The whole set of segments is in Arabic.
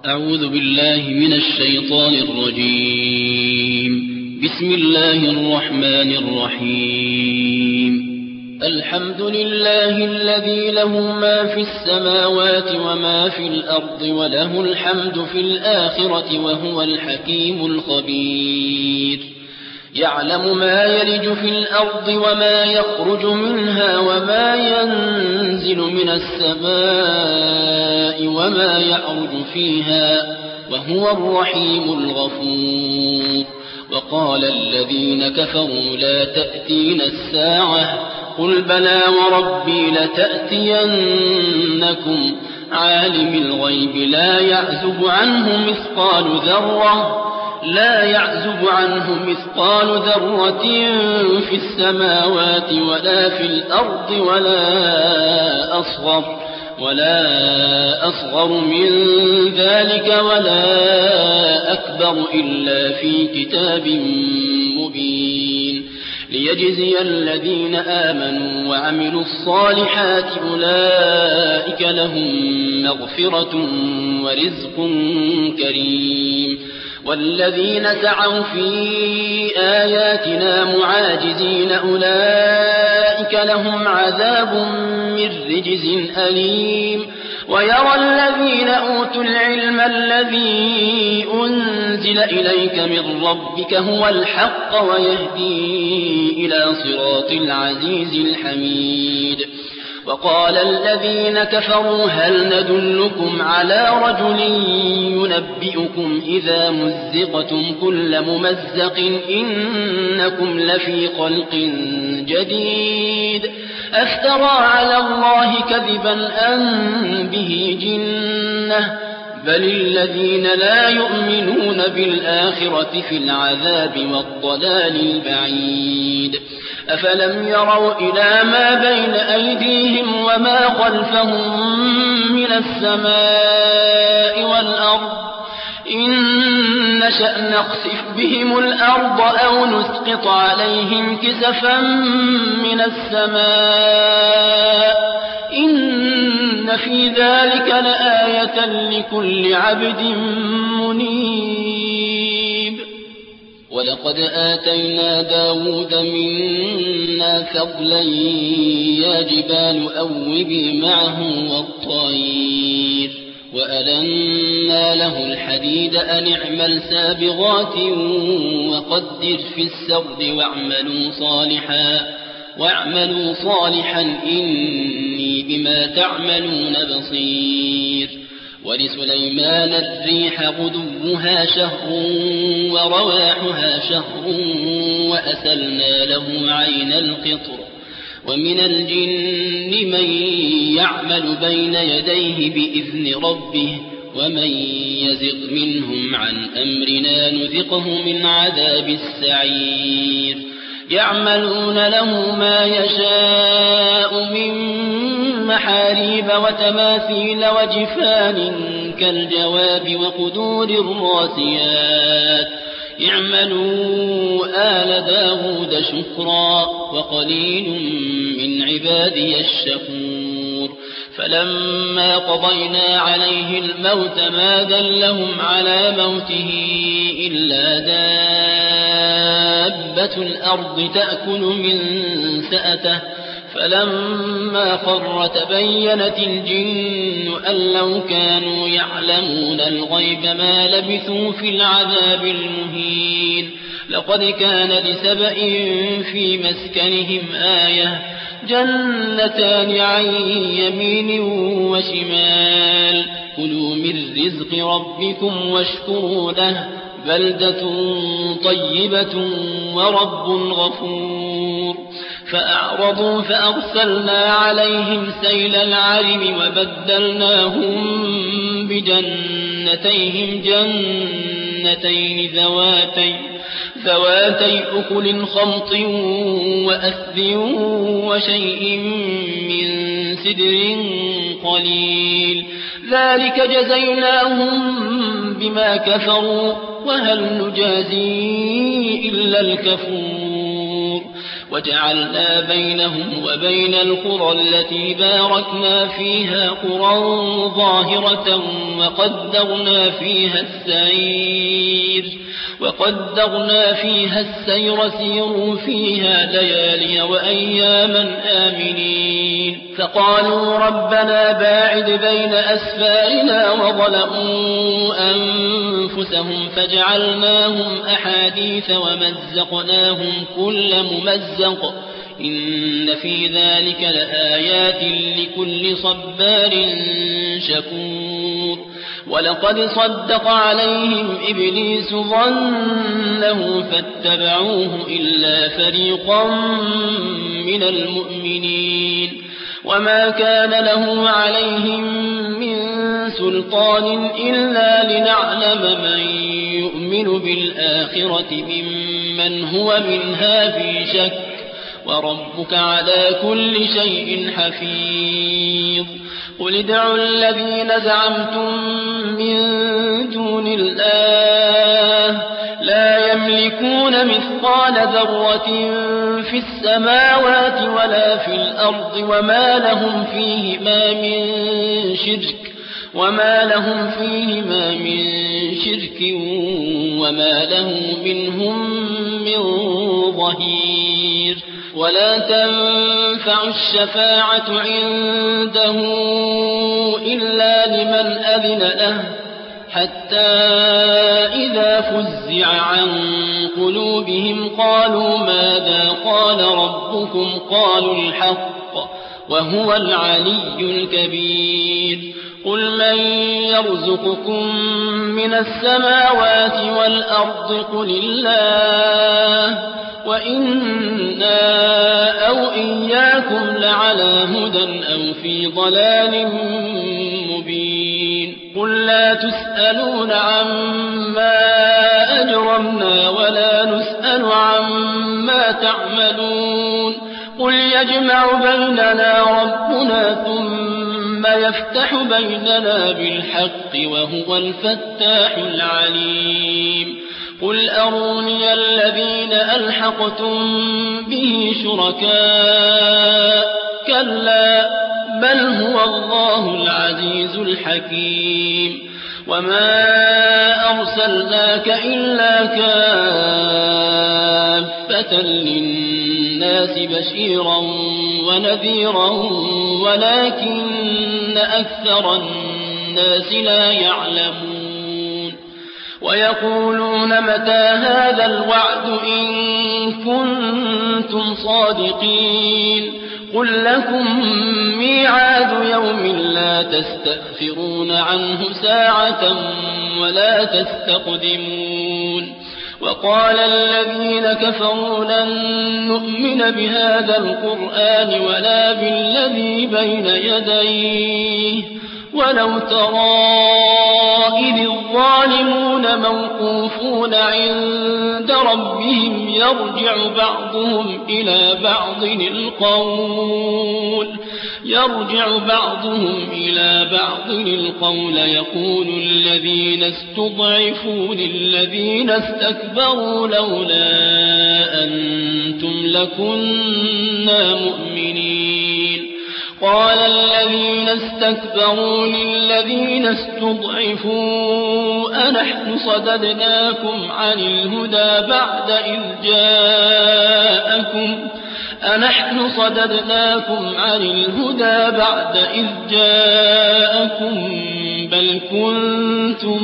أعوذ بالله من الشيطان الرجيم. بسم الله الرحمن الرحيم. الحمد لله الذي له ما في السماوات وما في الأرض وله الحمد في الآخرة وهو الحكيم الخبير. يعلم ما يلج في الأرض وما يخرج منها وما ينزل من السماء وما يعرج فيها وهو الرحيم الغفور. وقال الذين كفروا لا تأتينا الساعة قل بلى وربي لتأتينكم عالم الغيب لا يعزب عنه مثقال ذرة في السماوات ولا في الأرض ولا أصغر من ذلك ولا أكبر إلا في كتاب مبين. ليجزي الذين آمنوا وعملوا الصالحات أولئك لهم مغفرة ورزق كريم. والذين سعوا في آياتنا معاجزين أولئك لهم عذاب من رجز أليم. ويرى الذين أوتوا العلم الذي أنزل إليك من ربك هو الحق ويهدي إلى صراط العزيز الحميد. وقال الذين كفروا هل ندلكم على رجل ينبئكم إذا مزقتم كل ممزق إنكم لفي خلق جديد أفترى على الله كذبا أم به جنة بل الذين لا يؤمنون بالآخرة في العذاب والضلال البعيد. أفلم يروا إلى ما بين أيديهم وما خلفهم من السماء والأرض إن نشأ نخسف بهم الأرض أو نسقط عليهم كسفا من السماء إن في ذلك لآية لكل عبد منيب. ولقد آتينا داود منا فضلا يا جبال أوبي معه والطير وألنا له الحديد أن اعمل سابغات وقدر في السرد واعملوا صالحا إني بما تعملون بصير. ولسليمان الريح غدوها شهر ورواحها شهر وأسلنا له عين القطر. ومن الجن من يعمل بين يديه بإذن ربه ومن يزغ منهم عن أمرنا نذقه من عذاب السعير. يعملون له ما يشاء من محاريب وتماثيل وجفان كالجواب وقدور الراسيات. اعملوا آل داود شكرا وقليل من عبادي الشكور. فلما قضينا عليه الموت ما دلهم على موته إلا دابة الأرض تأكل من سأته فلما خر تبينت الجن أن لو كانوا يعلمون الغيب ما لبثوا في العذاب المهين. لقد كان لسبإ في مسكنهم آية جنتان عن يمين وشمال كلوا من رزق ربكم واشكروا له بلدة طيبة ورب غفور. فأعرضوا فأرسلنا عليهم سيل العرم وبدلناهم بجنتيهم جنتين ذواتي أكل خمط وأثل وشيء من سدر قليل ذلك جزيناهم بما كفروا وهل نجازي إلا الكفور. وجعلنا بينهم وبين القرى التي باركنا فيها قرى ظاهرة وقدرنا فيها السير سيروا فيها ليالي وأياما آمنين فقالوا ربنا باعد بين أسفارنا وظلموا أنفسهم فجعلناهم أحاديث ومزقناهم كل ممزق إن في ذلك لآيات لكل صبار شكور ولقد صدق عليهم إبليس ظنه فاتبعوه إلا فريقا من المؤمنين وما كان له عليهم من سلطان إلا لنعلم من يؤمن بالآخرة ممن هو منها في شك وربك على كل شيء حفيظ قل ادعوا الذين زعمتم من دون الله لا يملكون مثقال ذرة في السماوات ولا في الأرض وما لهم فيهما من شرك وما له منهم من ظهير ولا تنفع الشفاعة عنده إلا لمن أذن له حتى إذا فزع عن قلوبهم قالوا ماذا قال ربكم قالوا الحق وهو العلي الكبير قل من يرزقكم من السماوات والأرض قل الله وإنا أو إياكم لعلى هدى أو في ضلال مبين قل لا تسألون عما أجرمنا ولا نسأل عما تعملون قل يجمع بيننا ربنا ثم يفتح بيننا بالحق وهو الفتاح العليم قل أروني الذين ألحقتم به شركاء كلا بل هو الله العزيز الحكيم وما أرسلناك إلا كافة للناس بشيرا ونذيرا ولكن أكثر الناس لا يعلمون ويقولون متى هذا الوعد إن كنتم صادقين قل لكم ميعاد يوم لا تستأخرون عنه ساعة ولا تستقدمون وقال الذين كفروا لن نؤمن بهذا القرآن ولا بالذي بين يديه ولو ترى إذ الظالمون موقوفون عند ربهم يرجع بعضهم إلى بعض القول يقول الذين استضعفوا للذين استكبروا لولا أنتم لكنا مؤمنين قال الذين استكبروا للذين استضعفوا أنحن صددناكم عن الهدى بعد إذ جاءكم بل كنتم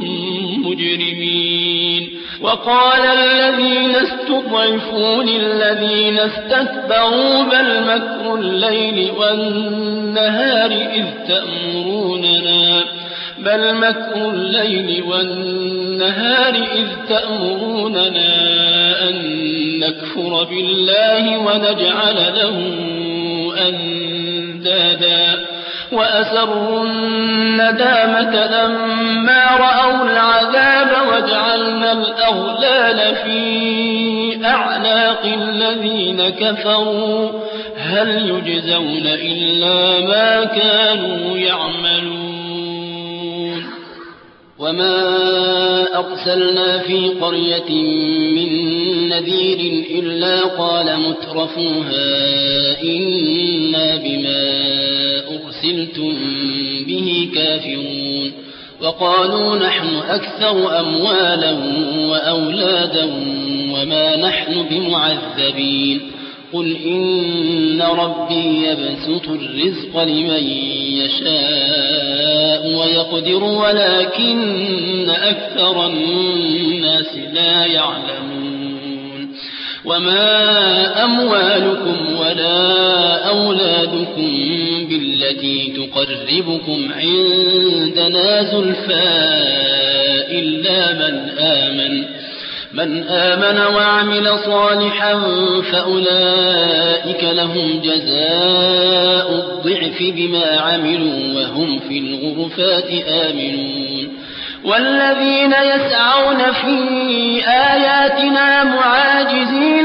مجرمين وقال الذين استضعفوا للذين استكبروا بل مكر الليل والنهار إذ تأمروننا أن نكفر بالله ونجعل له أندادا وأسروا الندامة لما رأوا العذاب وجعلنا الأغلال في أعناق الذين كفروا هل يجزون إلا ما كانوا يعملون وما أرسلنا في قرية من نذير إلا قال مترفوها إنا بما أرسلتم به كافرون وقالوا نحن أكثر أموالا وأولادا وما نحن بمعذبين قل إن ربي يبسط الرزق لمن يشاء ويقدر ولكن أكثر الناس لا يعلمون وما أموالكم ولا أولادكم بالتي تقربكم عندنا زلفى إلا من آمن وعمل صالحا فأولئك لهم جزاء الضعف بما عملوا وهم في الغرفات آمنون والذين يسعون في آياتنا معاجزين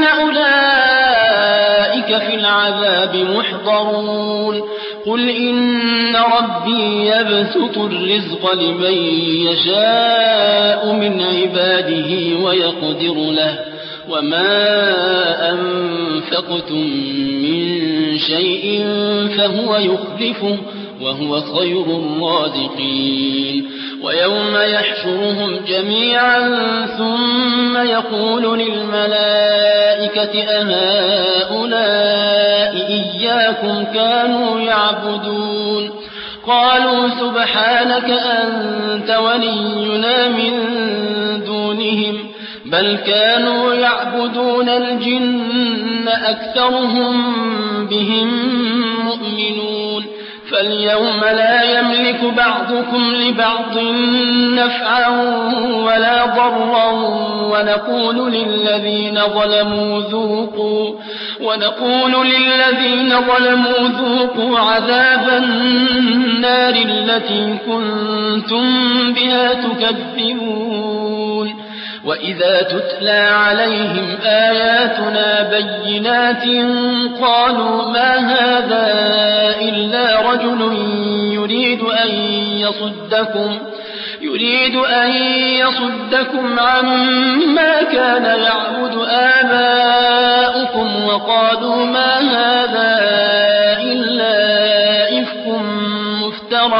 أولئك في العذاب محضرون قل إن ربي يبسط الرزق لمن يشاء من عباده ويقدر له وما أنفقتم من شيء فهو يخلفه وهو خير الرازقين ويوم يحشرهم جميعا ثم يقول للملائكة أهؤلاء إياكم كانوا يعبدون قالوا سبحانك أنت ولينا من دونهم بل كانوا يعبدون الجن أكثرهم بهم مؤمنون فاليوم لا يملك بعضكم لبعض نفعا ولا ضرا ونقول للذين ظلموا ذوقوا عذاب النار التي كنتم بها تكذبون وإذا تتلى عليهم آياتنا بينات قالوا ما هذا إلا رجل يريد أن يصدكم عما كان يعبد آباؤكم وقالوا ما هذا إلا إفك مفترى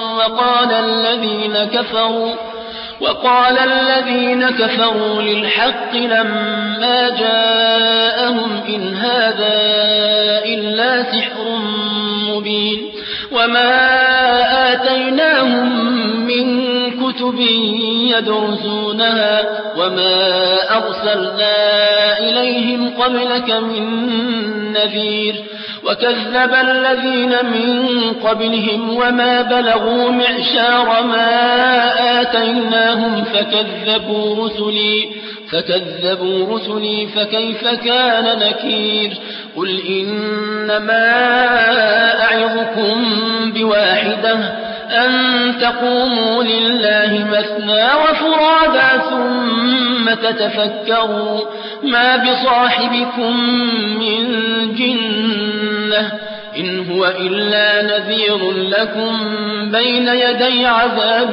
وقال الذين كفروا للحق لما جاءهم إن هذا إلا سحر مبين وما آتيناهم من كتب يدرسونها وما أرسلنا إليهم قبلك من نذير وكذب الذين من قبلهم وما بلغوا معشار ما آتيناهم فكذبوا رسلي فكيف كان نكير قل إنما أعظكم بواحدة أن تقوموا لله مثنى وفرادا ثم تتفكروا ما بصاحبكم من جنة إن هو إلا نذير لكم بين يدي عذاب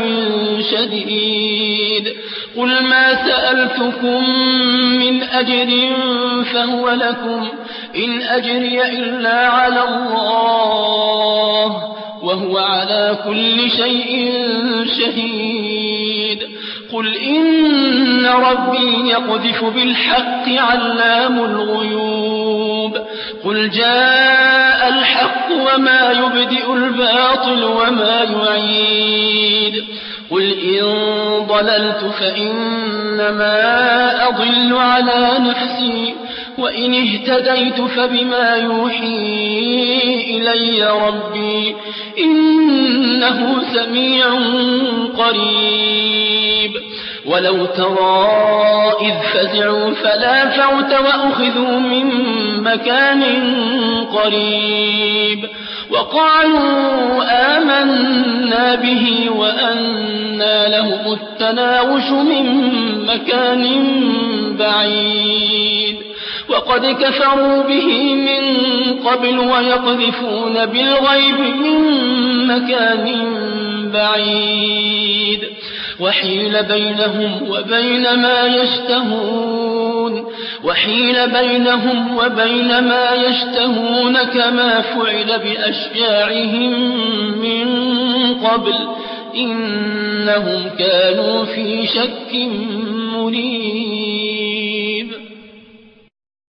شديد قل ما سألتكم من أجر فهو لكم إن أجري إلا على الله وهو على كل شيء شهيد قل إن ربي يقذف بالحق علام الغيوب قل جاء الحق وما يبدئ الباطل وما يعيد قل إن ضللت فإنما أضل على نفسي وإن اهتديت فبما يوحي إلي ربي إنه سميع قريب ولو ترى إذ فزعوا فلا فوت وأخذوا من مكان قريب وقالوا آمنا به وأنى لهم التناوش من مكان بعيد وقد كفروا به من قبل ويقذفون بالغيب من مكان بعيد وحيل بينهم وبين ما يشتهون يعدلون وحيل بينهم وبين ما يشتهون كما فعل بأشياعهم من قبل إنهم كانوا في شك مريب